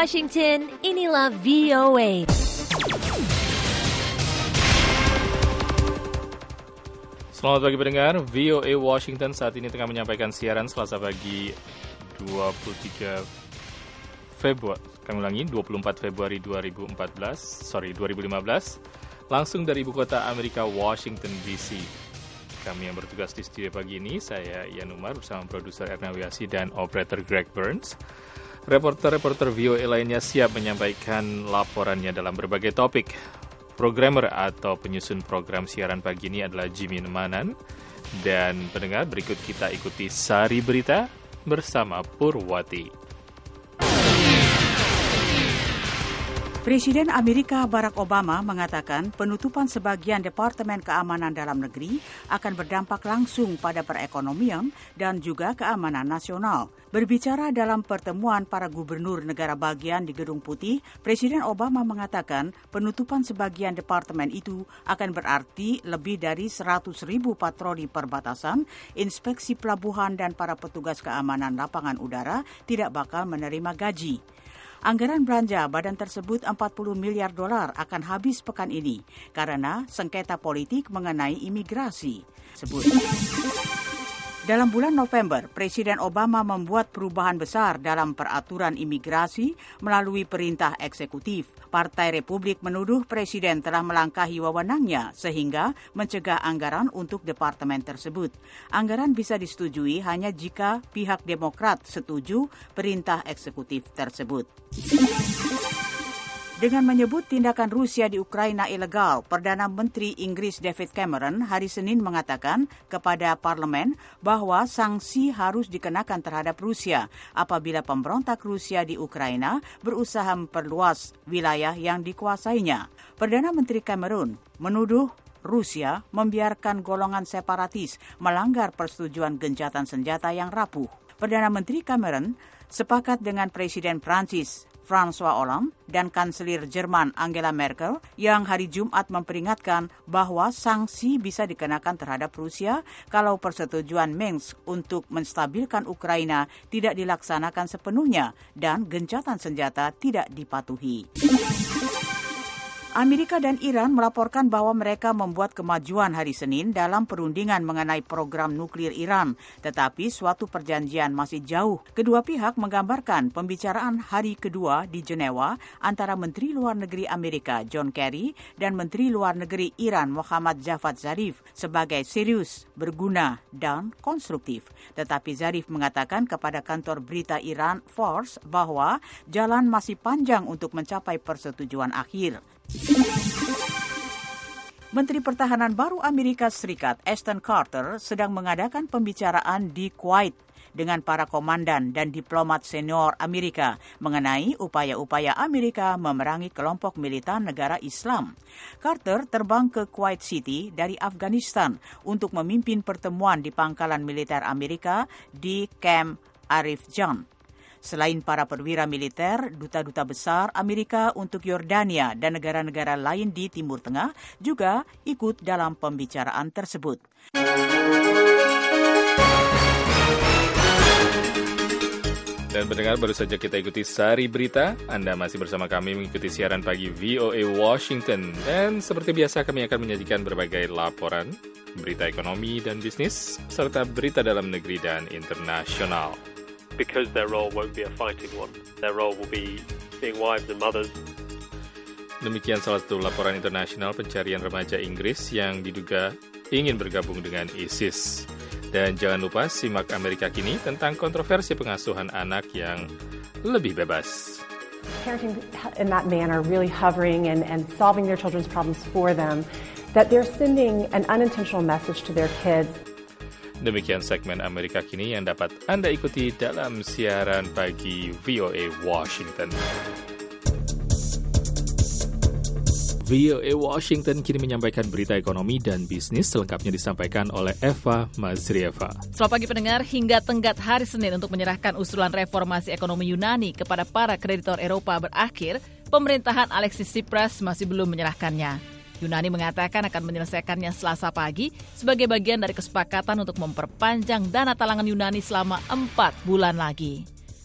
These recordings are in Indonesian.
Washington, inilah VOA. Selamat pagi pendengar, VOA Washington saat ini tengah menyampaikan siaran Selasa pagi 24 Februari 2015, langsung dari ibu kota Amerika, Washington DC. Kami yang bertugas di studio pagi ini, saya Ian Umar bersama produser Erna Wiasi dan operator Greg Burns. Reporter-reporter VOA lainnya siap menyampaikan laporannya dalam berbagai topik. Programmer atau penyusun program siaran pagi ini adalah Jimmy Nemanan. Dan pendengar, berikut kita ikuti Sari Berita bersama Purwati. Presiden Amerika Barack Obama mengatakan penutupan sebagian Departemen Keamanan Dalam Negeri akan berdampak langsung pada perekonomian dan juga keamanan nasional. Berbicara dalam pertemuan para gubernur negara bagian di Gedung Putih, Presiden Obama mengatakan penutupan sebagian departemen itu akan berarti lebih dari 100,000 patroli perbatasan, inspeksi pelabuhan dan para petugas keamanan lapangan udara tidak bakal menerima gaji. Anggaran belanja badan tersebut $40 miliar akan habis pekan ini karena sengketa politik mengenai imigrasi. Dalam bulan November, Presiden Obama membuat perubahan besar dalam peraturan imigrasi melalui perintah eksekutif. Partai Republik menuduh Presiden telah melangkahi wewenangnya sehingga mencegah anggaran untuk departemen tersebut. Anggaran bisa disetujui hanya jika pihak Demokrat setuju perintah eksekutif tersebut. Dengan menyebut tindakan Rusia di Ukraina ilegal, Perdana Menteri Inggris David Cameron hari Senin mengatakan kepada parlemen bahwa sanksi harus dikenakan terhadap Rusia apabila pemberontak Rusia di Ukraina berusaha memperluas wilayah yang dikuasainya. Perdana Menteri Cameron menuduh Rusia membiarkan golongan separatis melanggar persetujuan gencatan senjata yang rapuh. Perdana Menteri Cameron sepakat dengan Presiden Prancis François Hollande dan Kanselir Jerman Angela Merkel yang hari Jumat memperingatkan bahwa sanksi bisa dikenakan terhadap Rusia kalau persetujuan Minsk untuk menstabilkan Ukraina tidak dilaksanakan sepenuhnya dan gencatan senjata tidak dipatuhi. Amerika dan Iran melaporkan bahwa mereka membuat kemajuan hari Senin dalam perundingan mengenai program nuklir Iran, tetapi suatu perjanjian masih jauh. Kedua pihak menggambarkan pembicaraan hari kedua di Jenewa antara Menteri Luar Negeri Amerika John Kerry dan Menteri Luar Negeri Iran Mohammad Javad Zarif sebagai serius, berguna, dan konstruktif. Tetapi Zarif mengatakan kepada kantor berita Iran Fars bahwa jalan masih panjang untuk mencapai persetujuan akhir. Menteri Pertahanan baru Amerika Serikat Ashton Carter sedang mengadakan pembicaraan di Kuwait dengan para komandan dan diplomat senior Amerika mengenai upaya-upaya Amerika memerangi kelompok militan negara Islam. Carter terbang ke Kuwait City dari Afghanistan untuk memimpin pertemuan di pangkalan militer Amerika di Camp Arif Jan. Selain para perwira militer, duta-duta besar Amerika untuk Yordania dan negara-negara lain di Timur Tengah juga ikut dalam pembicaraan tersebut. Dan pendengar, baru saja kita ikuti Sari Berita. Anda masih bersama kami mengikuti siaran pagi VOA Washington. Dan seperti biasa kami akan menyajikan berbagai laporan, berita ekonomi dan bisnis, serta berita dalam negeri dan internasional. Because their role won't be a fighting one. Their role will be being wives and mothers. Demikian salah satu laporan internasional pencarian remaja Inggris yang diduga ingin bergabung dengan ISIS. Dan jangan lupa simak Amerika Kini tentang kontroversi pengasuhan anak yang lebih bebas. Parenting in that manner, really hovering and solving their children's problems for them, that they're sending an unintentional message to their kids. Demikian segmen Amerika Kini yang dapat Anda ikuti dalam siaran pagi VOA Washington. VOA Washington kini menyampaikan berita ekonomi dan bisnis, selengkapnya disampaikan oleh Eva Mazrieva. Selamat pagi pendengar, hingga tenggat hari Senin untuk menyerahkan usulan reformasi ekonomi Yunani kepada para kreditor Eropa berakhir, pemerintahan Alexis Tsipras masih belum menyerahkannya. Yunani mengatakan akan menyelesaikannya Selasa pagi sebagai bagian dari kesepakatan untuk memperpanjang dana talangan Yunani selama 4 bulan lagi.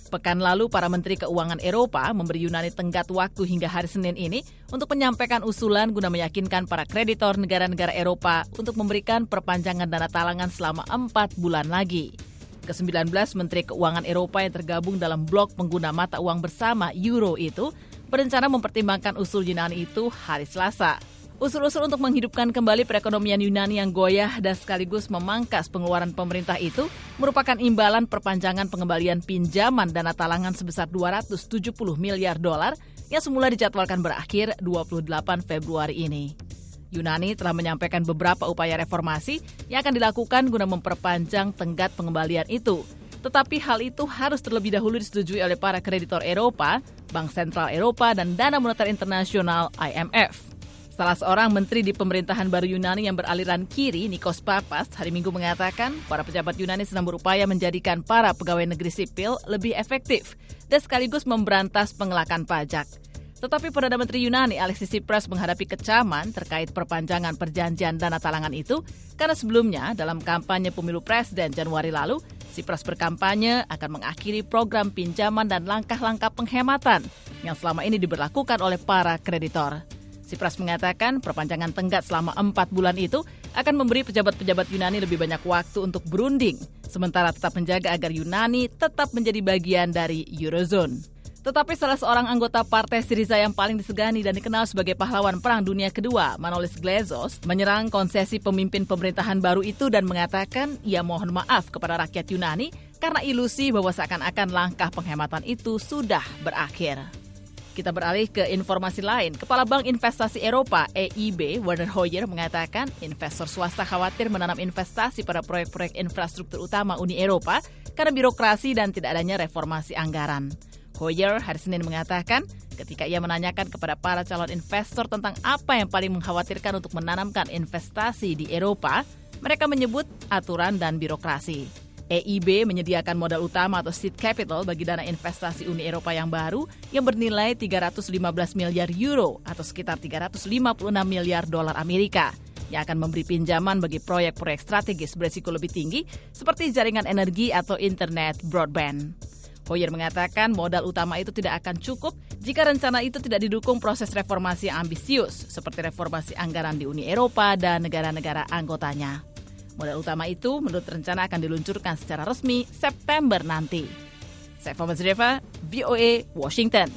Pekan lalu, para Menteri Keuangan Eropa memberi Yunani tenggat waktu hingga hari Senin ini untuk menyampaikan usulan guna meyakinkan para kreditor negara-negara Eropa untuk memberikan perpanjangan dana talangan selama 4 bulan lagi. Ke-19 Menteri Keuangan Eropa yang tergabung dalam blok pengguna mata uang bersama Euro itu berencana mempertimbangkan usul Yunani itu hari Selasa. Usul-usul untuk menghidupkan kembali perekonomian Yunani yang goyah dan sekaligus memangkas pengeluaran pemerintah itu merupakan imbalan perpanjangan pengembalian pinjaman dana talangan sebesar $270 miliar yang semula dijadwalkan berakhir 28 Februari ini. Yunani telah menyampaikan beberapa upaya reformasi yang akan dilakukan guna memperpanjang tenggat pengembalian itu. Tetapi hal itu harus terlebih dahulu disetujui oleh para kreditor Eropa, Bank Sentral Eropa, dan Dana Moneter Internasional IMF. Salah seorang menteri di pemerintahan baru Yunani yang beraliran kiri, Nikos Papas, hari Minggu mengatakan para pejabat Yunani sedang berupaya menjadikan para pegawai negeri sipil lebih efektif dan sekaligus memberantas pengelakan pajak. Tetapi Perdana Menteri Yunani Alexis Tsipras menghadapi kecaman terkait perpanjangan perjanjian dana talangan itu karena sebelumnya dalam kampanye pemilu presiden Januari lalu, Tsipras berkampanye akan mengakhiri program pinjaman dan langkah-langkah penghematan yang selama ini diberlakukan oleh para kreditor. Tsipras mengatakan perpanjangan tenggat selama 4 bulan itu akan memberi pejabat-pejabat Yunani lebih banyak waktu untuk berunding, sementara tetap menjaga agar Yunani tetap menjadi bagian dari Eurozone. Tetapi salah seorang anggota partai Syriza yang paling disegani dan dikenal sebagai pahlawan Perang Dunia Kedua, Manolis Glezos, menyerang konsesi pemimpin pemerintahan baru itu dan mengatakan ia mohon maaf kepada rakyat Yunani karena ilusi bahwa seakan-akan langkah penghematan itu sudah berakhir. Kita beralih ke informasi lain. Kepala Bank Investasi Eropa, EIB, Werner Hoyer, mengatakan investor swasta khawatir menanam investasi pada proyek-proyek infrastruktur utama Uni Eropa karena birokrasi dan tidak adanya reformasi anggaran. Hoyer hari Senin mengatakan ketika ia menanyakan kepada para calon investor tentang apa yang paling mengkhawatirkan untuk menanamkan investasi di Eropa, mereka menyebut aturan dan birokrasi. EIB menyediakan modal utama atau seed capital bagi dana investasi Uni Eropa yang baru yang bernilai 315 miliar euro atau sekitar 356 miliar dolar Amerika yang akan memberi pinjaman bagi proyek-proyek strategis berisiko lebih tinggi seperti jaringan energi atau internet broadband. Hoyer mengatakan modal utama itu tidak akan cukup jika rencana itu tidak didukung proses reformasi yang ambisius seperti reformasi anggaran di Uni Eropa dan negara-negara anggotanya. Modal utama itu menurut rencana akan diluncurkan secara resmi September nanti. Saya Fama Zreva, VOA, Washington.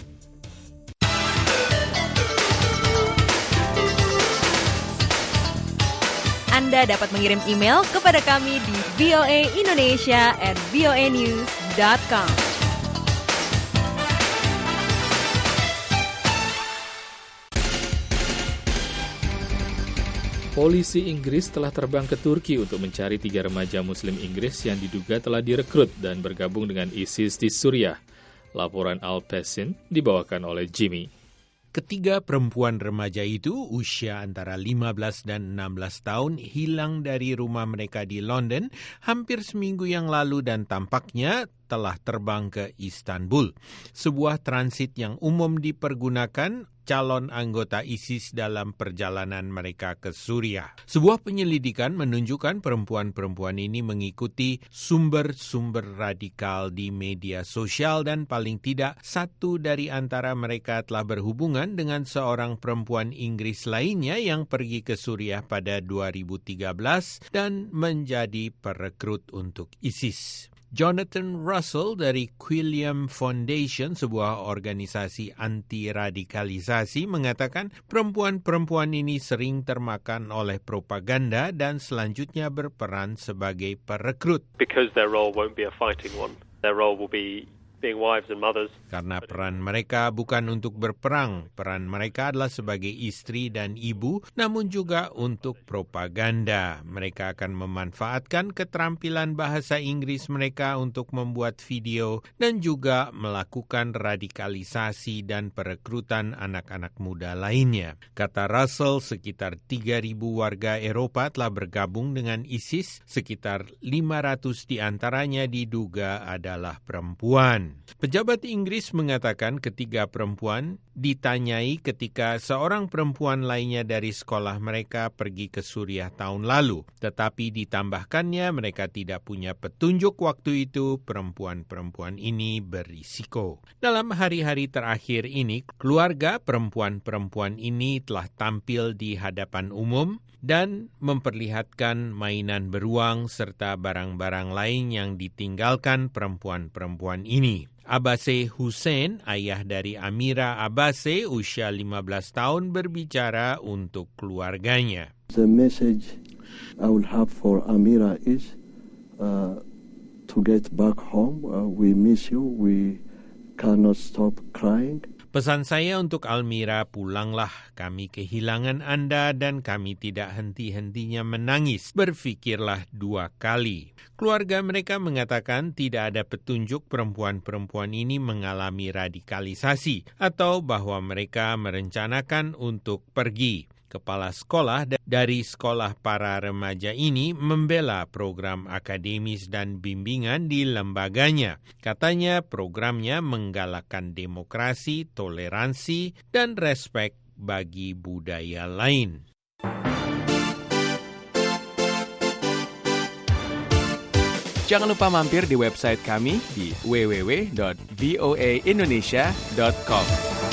Anda dapat mengirim email kepada kami di voaindonesia@voanews.com. Polisi Inggris telah terbang ke Turki untuk mencari 3 remaja Muslim Inggris yang diduga telah direkrut dan bergabung dengan ISIS di Suriah. Laporan Al Pesin dibawakan oleh Jimmy. Ketiga perempuan remaja itu, usia antara 15 dan 16 tahun, hilang dari rumah mereka di London hampir seminggu yang lalu dan tampaknya telah terbang ke Istanbul, sebuah transit yang umum dipergunakan calon anggota ISIS dalam perjalanan mereka ke Suriah. Sebuah penyelidikan menunjukkan perempuan-perempuan ini mengikuti sumber-sumber radikal di media sosial dan paling tidak satu dari antara mereka telah berhubungan dengan seorang perempuan Inggris lainnya yang pergi ke Suriah pada 2013 dan menjadi perekrut untuk ISIS. Jonathan Russell dari Quilliam Foundation, sebuah organisasi anti-radikalisasi, mengatakan perempuan-perempuan ini sering termakan oleh propaganda dan selanjutnya berperan sebagai perekrut. Because their role won't be a fighting one, their role will be being wives and mothers. Karena peran mereka bukan untuk berperang, peran mereka adalah sebagai istri dan ibu, namun juga untuk propaganda. Mereka akan memanfaatkan keterampilan bahasa Inggris mereka untuk membuat video dan juga melakukan radikalisasi dan perekrutan anak-anak muda lainnya. Kata Russell, sekitar 3.000 warga Eropa telah bergabung dengan ISIS, sekitar 500 diantaranya diduga adalah perempuan. Iran. Pejabat Inggris mengatakan ketiga perempuan ditanyai ketika seorang perempuan lainnya dari sekolah mereka pergi ke Suriah tahun lalu. Tetapi ditambahkannya mereka tidak punya petunjuk waktu itu perempuan-perempuan ini berisiko. Dalam hari-hari terakhir ini, keluarga perempuan-perempuan ini telah tampil di hadapan umum dan memperlihatkan mainan beruang serta barang-barang lain yang ditinggalkan perempuan-perempuan ini. Abbase Hussein, ayah dari Amira Abbase, usia 15 tahun, berbicara untuk keluarganya. The message I will have for Amira is to get back home. We miss you. We cannot stop crying. Pesan saya untuk Almira, pulanglah. Kami kehilangan Anda dan kami tidak henti-hentinya menangis. Berfikirlah 2 kali. Keluarga mereka mengatakan tidak ada petunjuk perempuan-perempuan ini mengalami radikalisasi atau bahwa mereka merencanakan untuk pergi. Kepala sekolah dari sekolah para remaja ini membela program akademis dan bimbingan di lembaganya. Katanya programnya menggalakkan demokrasi, toleransi, dan respek bagi budaya lain. Jangan lupa mampir di website kami di www.voaindonesia.com.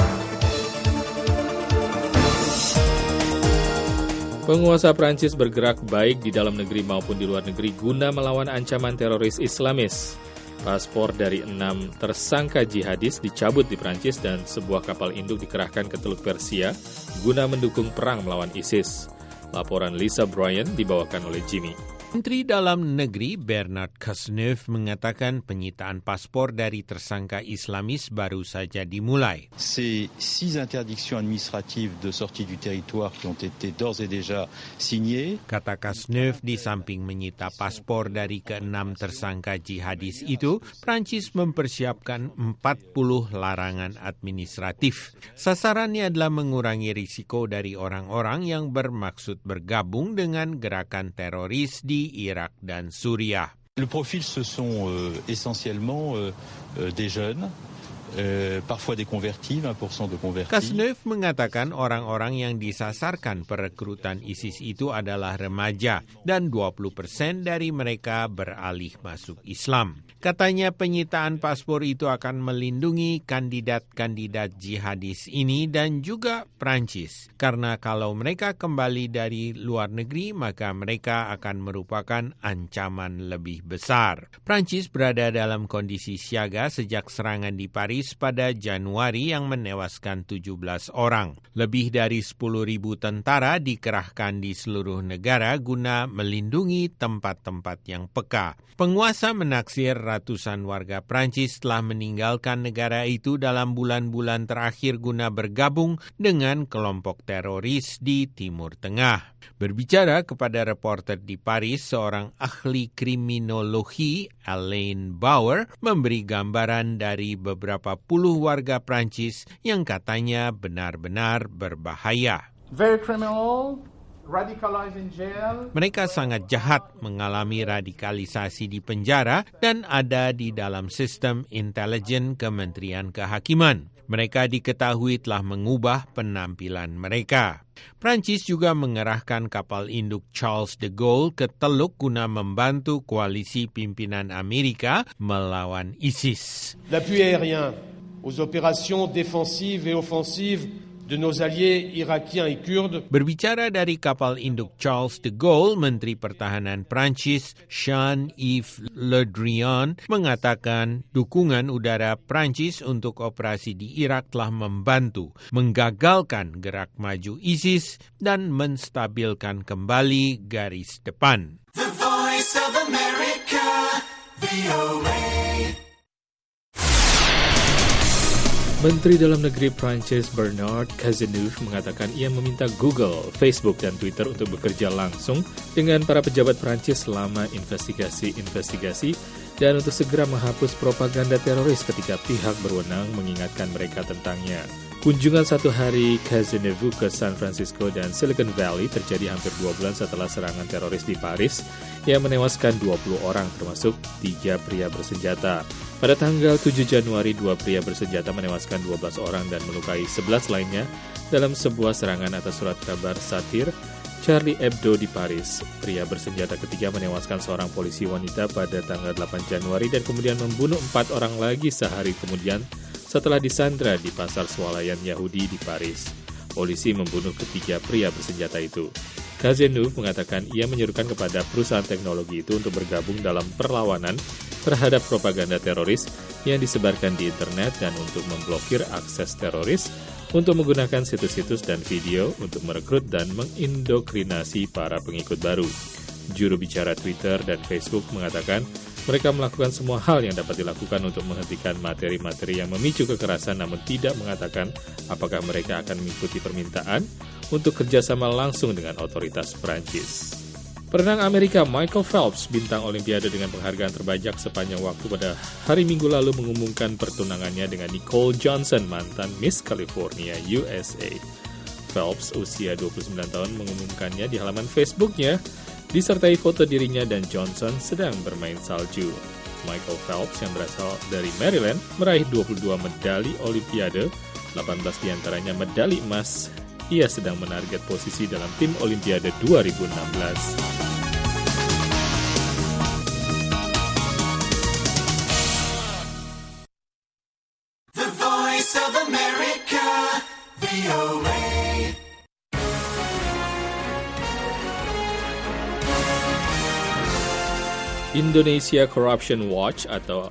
Penguasa Prancis bergerak baik di dalam negeri maupun di luar negeri guna melawan ancaman teroris Islamis. Paspor dari 6 tersangka jihadis dicabut di Prancis dan sebuah kapal induk dikerahkan ke Teluk Persia guna mendukung perang melawan ISIS. Laporan Lisa Bryan dibawakan oleh Jimmy. Menteri Dalam Negeri Bernard Cazeneuve mengatakan penyitaan paspor dari tersangka Islamis baru saja dimulai. Ces 6 interdictions administratives de sortie du territoire qui ont été d'ores et déjà signées. Kata Cazeneuve, di samping menyita paspor dari ke-6 tersangka jihadis itu, Prancis mempersiapkan 40 larangan administratif. Sasarannya adalah mengurangi risiko dari orang-orang yang bermaksud bergabung dengan gerakan teroris di Irak dan Suriah. Le profil, ce sont essentiellement des jeunes, parfois des convertis, 20% de convertis. Cazeneuve mengatakan orang-orang yang disasarkan perekrutan ISIS itu adalah remaja dan 20% dari mereka beralih masuk Islam. Katanya penyitaan paspor itu akan melindungi kandidat-kandidat jihadis ini dan juga Prancis. Karena kalau mereka kembali dari luar negeri, maka mereka akan merupakan ancaman lebih besar. Prancis berada dalam kondisi siaga sejak serangan di Paris pada Januari yang menewaskan 17 orang. Lebih dari 10.000 tentara dikerahkan di seluruh negara guna melindungi tempat-tempat yang peka. Penguasa menaksir ratusan warga Prancis telah meninggalkan negara itu dalam bulan-bulan terakhir guna bergabung dengan kelompok teroris di Timur Tengah. Berbicara kepada reporter di Paris, seorang ahli kriminologi, Alain Bauer, memberi gambaran dari beberapa puluh warga Prancis yang katanya benar-benar berbahaya. Very criminal. Radicalized in jail. Mereka sangat jahat, mengalami radikalisasi di penjara dan ada di dalam sistem intelijen Kementerian Kehakiman. Mereka diketahui telah mengubah penampilan mereka. Prancis juga mengerahkan kapal induk Charles de Gaulle ke Teluk guna membantu koalisi pimpinan Amerika melawan ISIS. L'appui aérien aux opérations défensives et offensives de nos alliés irakiens et kurdes. Berbicara dari kapal induk Charles de Gaulle, Menteri Pertahanan Prancis Jean-Yves Le Drian mengatakan dukungan udara Prancis untuk operasi di Irak telah membantu menggagalkan gerak maju ISIS dan menstabilkan kembali garis depan. The Voice of America, VOA. Menteri Dalam Negeri Prancis Bernard Cazeneuve mengatakan ia meminta Google, Facebook, dan Twitter untuk bekerja langsung dengan para pejabat Prancis selama investigasi dan untuk segera menghapus propaganda teroris ketika pihak berwenang mengingatkan mereka tentangnya. Kunjungan 1 hari Cazeneuve ke San Francisco dan Silicon Valley terjadi hampir 2 bulan setelah serangan teroris di Paris yang menewaskan 20 orang termasuk 3 pria bersenjata. Pada tanggal 7 Januari, 2 pria bersenjata menewaskan 12 orang dan melukai 11 lainnya dalam sebuah serangan atas surat kabar satir Charlie Hebdo di Paris. Pria bersenjata ketiga menewaskan seorang polisi wanita pada tanggal 8 Januari dan kemudian membunuh 4 orang lagi sehari kemudian setelah disandra di pasar swalayan Yahudi di Paris. Polisi membunuh ketiga pria bersenjata itu. Cazeneuve mengatakan ia menyerukan kepada perusahaan teknologi itu untuk bergabung dalam perlawanan terhadap propaganda teroris yang disebarkan di internet dan untuk memblokir akses teroris, untuk menggunakan situs-situs dan video untuk merekrut dan mengindoktrinasi para pengikut baru. Juru bicara Twitter dan Facebook mengatakan mereka melakukan semua hal yang dapat dilakukan untuk menghentikan materi-materi yang memicu kekerasan, namun tidak mengatakan apakah mereka akan mengikuti permintaan untuk kerjasama langsung dengan otoritas Perancis. Perenang Amerika Michael Phelps, bintang Olimpiade dengan penghargaan terbanyak sepanjang waktu, pada hari Minggu lalu mengumumkan pertunangannya dengan Nicole Johnson, mantan Miss California USA. Phelps, usia 29 tahun, mengumumkannya di halaman Facebook-nya, disertai foto dirinya dan Johnson sedang bermain salju. Michael Phelps yang berasal dari Maryland meraih 22 medali Olimpiade, 18 diantaranya medali emas. Ia sedang menarget posisi dalam tim Olimpiade 2016. The Voice of America, VOA. Indonesia Corruption Watch atau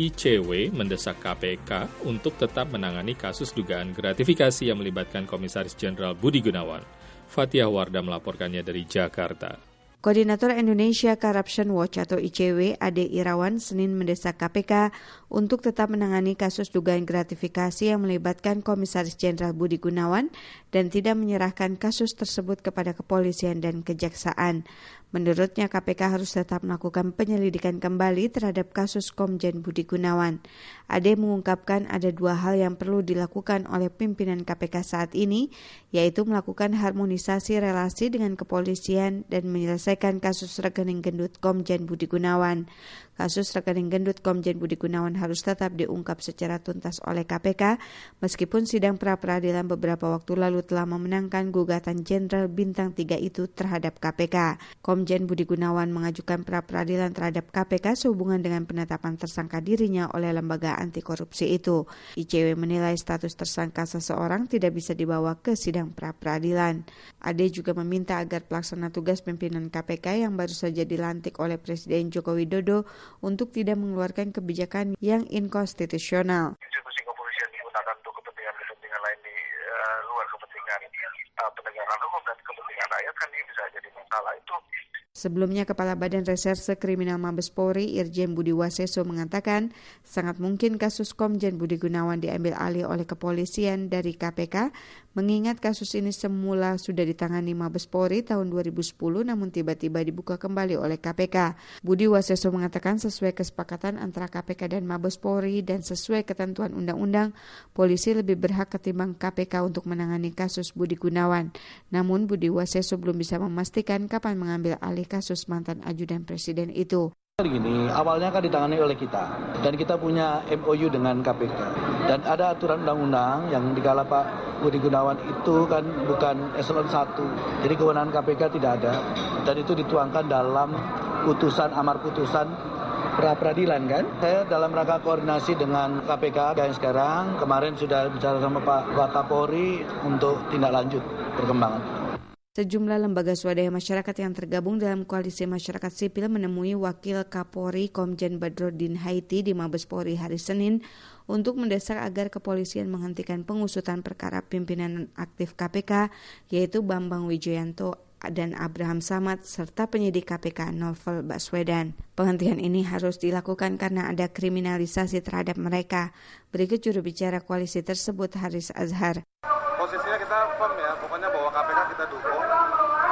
ICW mendesak KPK untuk tetap menangani kasus dugaan gratifikasi yang melibatkan Komisaris Jenderal Budi Gunawan. Fathia Wardah melaporkannya dari Jakarta. Koordinator Indonesia Corruption Watch atau ICW, Ade Irawan, Senin mendesak KPK untuk tetap menangani kasus dugaan gratifikasi yang melibatkan Komisaris Jenderal Budi Gunawan dan tidak menyerahkan kasus tersebut kepada kepolisian dan kejaksaan. Menurutnya KPK harus tetap melakukan penyelidikan kembali terhadap kasus Komjen Budi Gunawan. Ade mengungkapkan ada 2 hal yang perlu dilakukan oleh pimpinan KPK saat ini, yaitu melakukan harmonisasi relasi dengan kepolisian dan menyelesaikan kasus rekening gendut Komjen Budi Gunawan. Kasus rekening gendut Komjen Budi Gunawan harus tetap diungkap secara tuntas oleh KPK, meskipun sidang pra-peradilan beberapa waktu lalu telah memenangkan gugatan Jenderal Bintang 3 itu terhadap KPK. Komjen Budi Gunawan mengajukan pra-peradilan terhadap KPK sehubungan dengan penetapan tersangka dirinya oleh lembaga anti korupsi itu. ICW menilai status tersangka seseorang tidak bisa dibawa ke sidang pra-peradilan. Ade juga meminta agar pelaksana tugas pimpinan KPK yang baru saja dilantik oleh Presiden Joko Widodo untuk tidak mengeluarkan kebijakan yang inkonstitusional. Institusi kepolisian digunakan untuk kepentingan lain di luar kepentingan penegakan hukum dan kepentingan rakyat, kan ini bisa jadi masalah itu. Sebelumnya, Kepala Badan Reserse Kriminal Mabes Polri, Irjen Budi Waseso, mengatakan sangat mungkin kasus Komjen Budi Gunawan diambil alih oleh kepolisian dari KPK, mengingat kasus ini semula sudah ditangani Mabes Polri tahun 2010 namun tiba-tiba dibuka kembali oleh KPK. Budi Waseso mengatakan sesuai kesepakatan antara KPK dan Mabes Polri dan sesuai ketentuan undang-undang, polisi lebih berhak ketimbang KPK untuk menangani kasus Budi Gunawan. Namun Budi Waseso belum bisa memastikan kapan mengambil alih kasus mantan ajudan presiden itu. Gini, awalnya kan ditangani oleh kita dan kita punya MOU dengan KPK dan ada aturan undang-undang yang dikala Pak Budi Gunawan itu kan bukan eselon 1, jadi kewenangan KPK tidak ada dan itu dituangkan dalam putusan amar putusan pra-peradilan kan. Saya dalam rangka koordinasi dengan KPK yang sekarang kemarin sudah bicara sama Pak Wakapolri untuk tindak lanjut perkembangan. Sejumlah lembaga swadaya masyarakat yang tergabung dalam koalisi masyarakat sipil menemui Wakil Kapolri Komjen Badrodin Haiti di Mabes Polri hari Senin untuk mendesak agar kepolisian menghentikan pengusutan perkara pimpinan aktif KPK yaitu Bambang Wijoyanto dan Abraham Samad serta penyidik KPK Novel Baswedan. Penghentian ini harus dilakukan karena ada kriminalisasi terhadap mereka. Berikut juru bicara koalisi tersebut, Haris Azhar. Posisinya kita firm ya, pokoknya bahwa KPK kita dukung, bahwa ini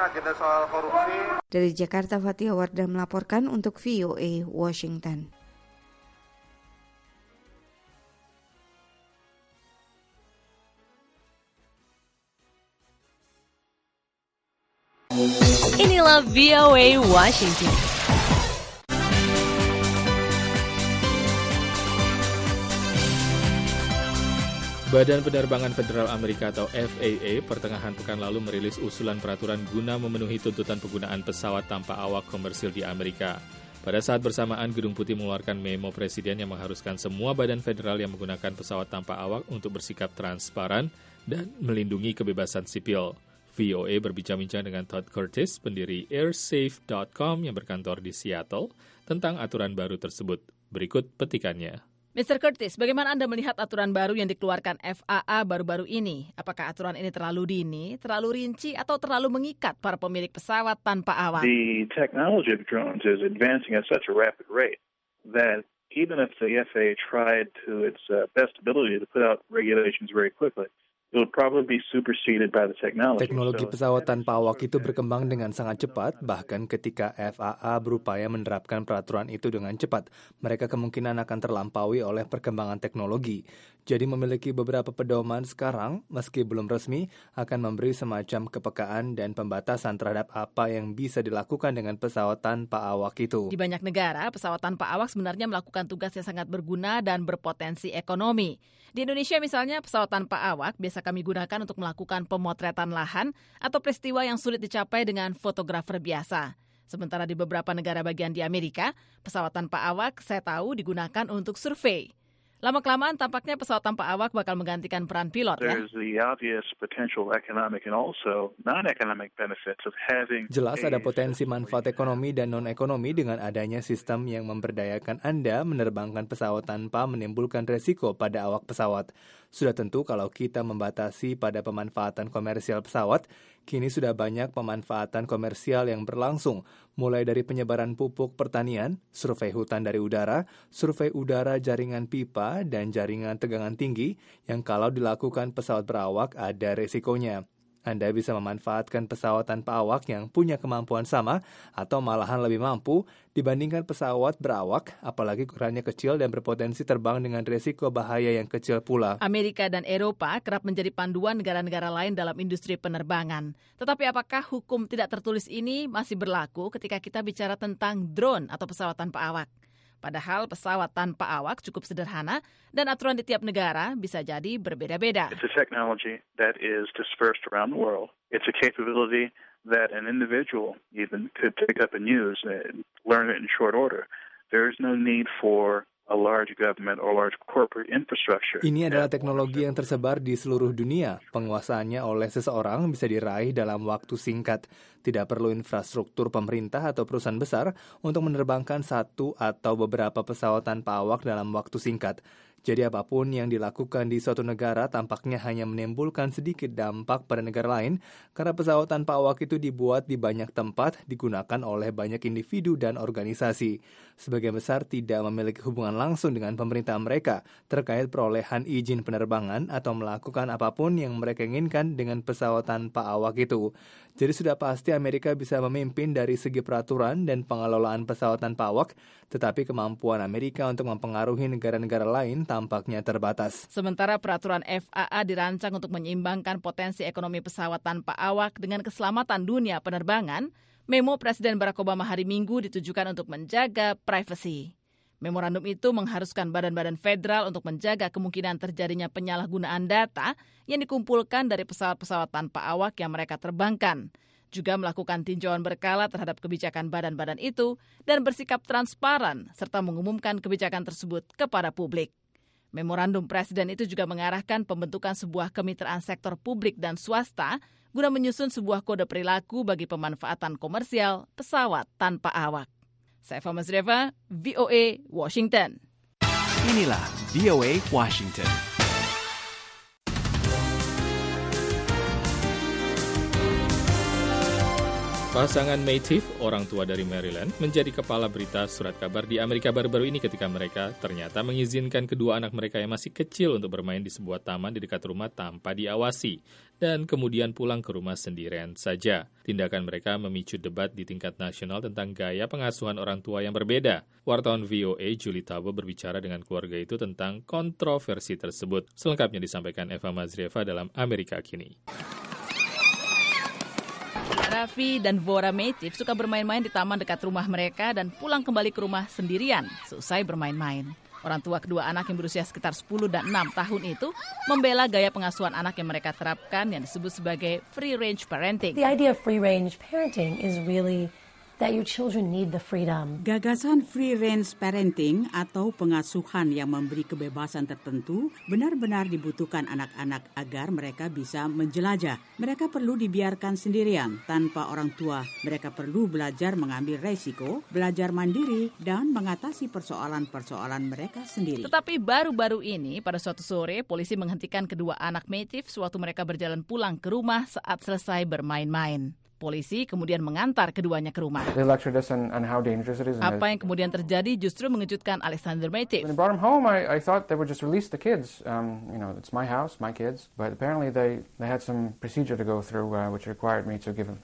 agenda soal korupsi. Dari Jakarta, Fathia Wardah melaporkan untuk VOA Washington. Inilah VOA Washington. Badan Penerbangan Federal Amerika atau FAA pertengahan pekan lalu merilis usulan peraturan guna memenuhi tuntutan penggunaan pesawat tanpa awak komersil di Amerika. Pada saat bersamaan, Gedung Putih mengeluarkan memo presiden yang mengharuskan semua badan federal yang menggunakan pesawat tanpa awak untuk bersikap transparan dan melindungi kebebasan sipil. VOA berbincang-bincang dengan Todd Curtis, pendiri airsafe.com yang berkantor di Seattle, tentang aturan baru tersebut. Berikut petikannya. Mr. Curtis, bagaimana Anda melihat aturan baru yang dikeluarkan FAA baru-baru ini? Apakah aturan ini terlalu dini, terlalu rinci, atau terlalu mengikat para pemilik pesawat tanpa awak? The technology of drones is advancing at such a rapid rate that even if the FAA tried to its best ability to put out regulations very quickly, it will probably be superseded by the technology. Teknologi pesawat tanpa awak itu berkembang dengan sangat cepat, bahkan ketika FAA berupaya menerapkan peraturan itu dengan cepat, mereka kemungkinan akan terlampaui oleh perkembangan teknologi. Jadi memiliki beberapa pedoman sekarang, meski belum resmi, akan memberi semacam kepekaan dan pembatasan terhadap apa yang bisa dilakukan dengan pesawat tanpa awak itu. Di banyak negara, pesawat tanpa awak sebenarnya melakukan tugas yang sangat berguna dan berpotensi ekonomi. Di Indonesia misalnya, pesawat tanpa awak biasa kami gunakan untuk melakukan pemotretan lahan atau peristiwa yang sulit dicapai dengan fotografer biasa. Sementara di beberapa negara bagian di Amerika, pesawat tanpa awak saya tahu digunakan untuk survei. Lama-kelamaan tampaknya pesawat tanpa awak bakal menggantikan peran pilot, ya. There's the obvious potential economic and also non-economic benefits of having. Jelas ada potensi manfaat ekonomi dan non-ekonomi dengan adanya sistem yang memberdayakan Anda menerbangkan pesawat tanpa menimbulkan resiko pada awak pesawat. Sudah tentu kalau kita membatasi pada pemanfaatan komersial pesawat, kini sudah banyak pemanfaatan komersial yang berlangsung, mulai dari penyebaran pupuk pertanian, survei hutan dari udara, survei udara jaringan pipa, dan jaringan tegangan tinggi yang kalau dilakukan pesawat berawak ada resikonya. Anda bisa memanfaatkan pesawat tanpa awak yang punya kemampuan sama atau malahan lebih mampu dibandingkan pesawat berawak, apalagi ukurannya kecil dan berpotensi terbang dengan risiko bahaya yang kecil pula. Amerika dan Eropa kerap menjadi panduan negara-negara lain dalam industri penerbangan. Tetapi apakah hukum tidak tertulis ini masih berlaku ketika kita bicara tentang drone atau pesawat tanpa awak? Padahal pesawat tanpa awak cukup sederhana dan aturan di tiap negara bisa jadi berbeda-beda. It's a technology that is dispersed around the world. It's a capability that an individual even could pick up and use and learn it in short order. There is no need for a large government or large corporate infrastructure. Ini adalah teknologi yang tersebar di seluruh dunia. Penguasaannya oleh seseorang bisa diraih dalam waktu singkat. Tidak perlu infrastruktur pemerintah atau perusahaan besar untuk menerbangkan satu atau beberapa pesawat tanpa awak dalam waktu singkat. Jadi apapun yang dilakukan di suatu negara tampaknya hanya menimbulkan sedikit dampak pada negara lain karena pesawat tanpa awak itu dibuat di banyak tempat, digunakan oleh banyak individu dan organisasi. Sebagian besar tidak memiliki hubungan langsung dengan pemerintah mereka terkait perolehan izin penerbangan atau melakukan apapun yang mereka inginkan dengan pesawat tanpa awak itu. Jadi sudah pasti Amerika bisa memimpin dari segi peraturan dan pengelolaan pesawat tanpa awak, tetapi kemampuan Amerika untuk mempengaruhi negara-negara lain tampaknya terbatas. Sementara peraturan FAA dirancang untuk menyeimbangkan potensi ekonomi pesawat tanpa awak dengan keselamatan dunia penerbangan, memo Presiden Barack Obama hari Minggu ditujukan untuk menjaga privasi. Memorandum itu mengharuskan badan-badan federal untuk menjaga kemungkinan terjadinya penyalahgunaan data yang dikumpulkan dari pesawat-pesawat tanpa awak yang mereka terbangkan. Juga melakukan tinjauan berkala terhadap kebijakan badan-badan itu dan bersikap transparan serta mengumumkan kebijakan tersebut kepada publik. Memorandum Presiden itu juga mengarahkan pembentukan sebuah kemitraan sektor publik dan swasta guna menyusun sebuah kode perilaku bagi pemanfaatan komersial pesawat tanpa awak. Saya Fama Zreva, VOA Washington. Inilah VOA Washington. Pasangan Matif, orang tua dari Maryland, menjadi kepala berita surat kabar di Amerika baru-baru ini ketika mereka ternyata mengizinkan kedua anak mereka yang masih kecil untuk bermain di sebuah taman di dekat rumah tanpa diawasi, dan kemudian pulang ke rumah sendirian saja. Tindakan mereka memicu debat di tingkat nasional tentang gaya pengasuhan orang tua yang berbeda. Wartawan VOA Julie Tabo berbicara dengan keluarga itu tentang kontroversi tersebut. Selengkapnya disampaikan Eva Mazrieva dalam Amerika Kini. Raffi dan Vora Matif suka bermain-main di taman dekat rumah mereka dan pulang kembali ke rumah sendirian seusai bermain-main. Orang tua kedua anak yang berusia sekitar 10 dan 6 tahun itu membela gaya pengasuhan anak yang mereka terapkan yang disebut sebagai free-range parenting. The idea of free-range parenting is really that your children need the freedom. Gagasan free-range parenting atau pengasuhan yang memberi kebebasan tertentu benar-benar dibutuhkan anak-anak agar mereka bisa menjelajah. Mereka perlu dibiarkan sendirian tanpa orang tua. Mereka perlu belajar mengambil resiko, belajar mandiri, dan mengatasi persoalan-persoalan mereka sendiri. Tetapi baru-baru ini, pada suatu sore, polisi menghentikan kedua anak Matif sewaktu mereka berjalan pulang ke rumah saat selesai bermain-main. Polisi kemudian mengantar keduanya ke rumah. They lectured us on how dangerous it is. Apa yang kemudian terjadi justru mengejutkan Alexander Matif. When they brought him home, I thought they would just release the kids. It's my house, my kids. But apparently they had some procedure to go through, which required me to give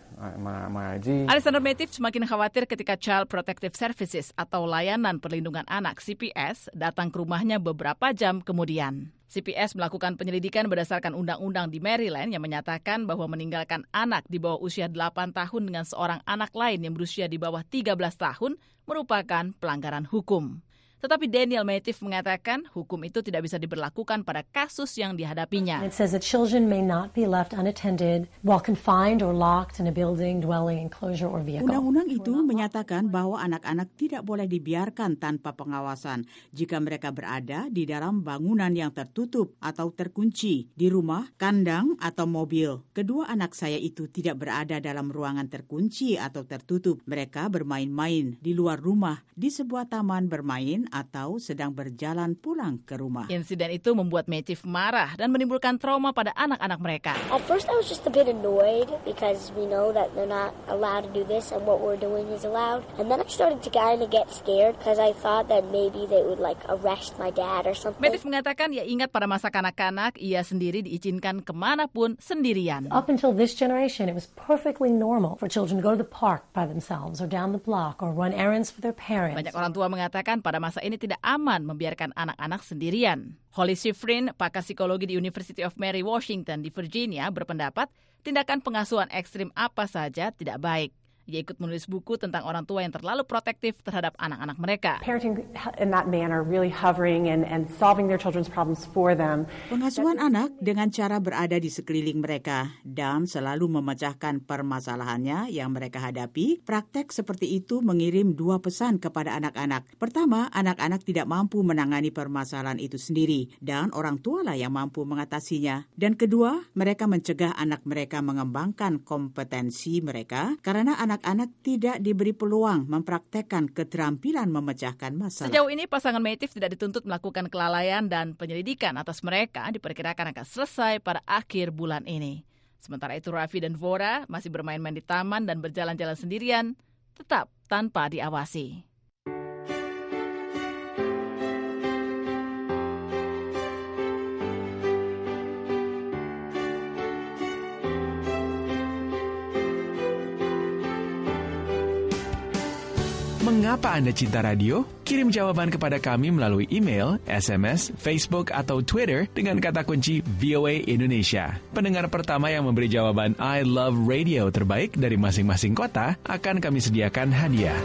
my ID. Alexander Matif semakin khawatir ketika Child Protective Services atau layanan perlindungan anak CPS datang ke rumahnya beberapa jam kemudian. CPS melakukan penyelidikan berdasarkan undang-undang di Maryland yang menyatakan bahwa meninggalkan anak di bawah usia 8 tahun dengan seorang anak lain yang berusia di bawah 13 tahun merupakan pelanggaran hukum. Tetapi Daniel Matif mengatakan hukum itu tidak bisa diberlakukan pada kasus yang dihadapinya. It says that children may not be left unattended while confined or locked in a building, dwelling, enclosure, or vehicle. Undang-undang itu menyatakan bahwa anak-anak tidak boleh dibiarkan tanpa pengawasan jika mereka berada di dalam bangunan yang tertutup atau terkunci, di rumah, kandang, atau mobil. Kedua anak saya itu tidak berada dalam ruangan terkunci atau tertutup. Mereka bermain-main di luar rumah, di sebuah taman bermain, atau sedang berjalan pulang ke rumah. Insiden itu membuat Matif marah dan menimbulkan trauma pada anak-anak mereka. At first I was just a bit annoyed because we know that they're not allowed to do this and what we're doing is allowed. And then I started to kind of get scared because I thought that maybe they would arrest my dad or something. Matif mengatakan ia ingat pada masa kanak-kanak ia sendiri diizinkan kemanapun sendirian. Up until this generation, it was perfectly normal for children to go to the park by themselves or down the block or run errands for their parents. Banyak orang tua mengatakan pada masa ini tidak aman membiarkan anak-anak sendirian. Holly Schifrin, pakar psikologi di University of Mary Washington di Virginia, berpendapat tindakan pengasuhan ekstrim apa saja tidak baik. Ia ikut menulis buku tentang orang tua yang terlalu protektif terhadap anak-anak mereka. Parenting in that manner, really hovering and solving their children's problems for them. Pengasuhan anak dengan cara berada di sekeliling mereka dan selalu memecahkan permasalahannya yang mereka hadapi. Praktek seperti itu mengirim dua pesan kepada anak-anak. Pertama, anak-anak tidak mampu menangani permasalahan itu sendiri dan orang tualah yang mampu mengatasinya. Dan kedua, mereka mencegah anak mereka mengembangkan kompetensi mereka karena anak-anak tidak diberi peluang mempraktekkan keterampilan memecahkan masalah. Sejauh ini pasangan Matif tidak dituntut melakukan kelalaian dan penyelidikan atas mereka diperkirakan akan selesai pada akhir bulan ini. Sementara itu Raffi dan Vora masih bermain-main di taman dan berjalan-jalan sendirian, tetap tanpa diawasi. Mengapa Anda cinta radio? Kirim jawaban kepada kami melalui email, SMS, Facebook, atau Twitter dengan kata kunci VOA Indonesia. Pendengar pertama yang memberi jawaban I love radio terbaik dari masing-masing kota akan kami sediakan hadiah.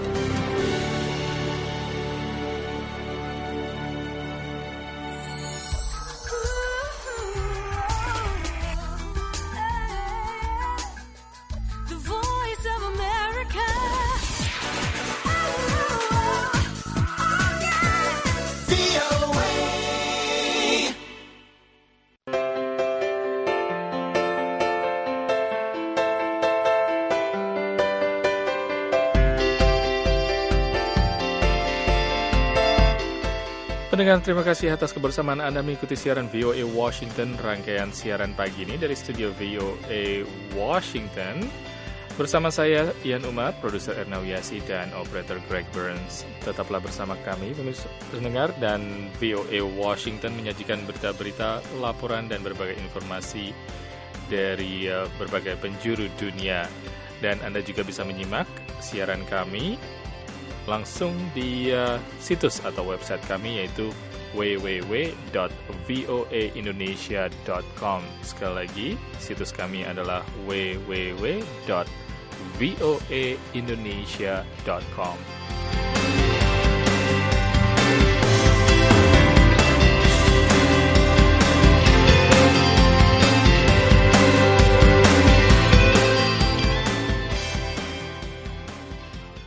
Pendengar, terima kasih atas kebersamaan Anda mengikuti siaran VOA Washington. Rangkaian siaran pagi ini dari studio VOA Washington Bersama saya, Ian Umar, produser Erna Wiasi dan operator Greg Burns. Tetaplah bersama kami, pendengar, dan VOA Washington menyajikan berita-berita, laporan, dan berbagai informasi dari berbagai penjuru dunia. Dan Anda juga bisa menyimak siaran kami langsung di situs atau website kami, yaitu www.voaindonesia.com. Sekali lagi, situs kami adalah www.voaindonesia.com.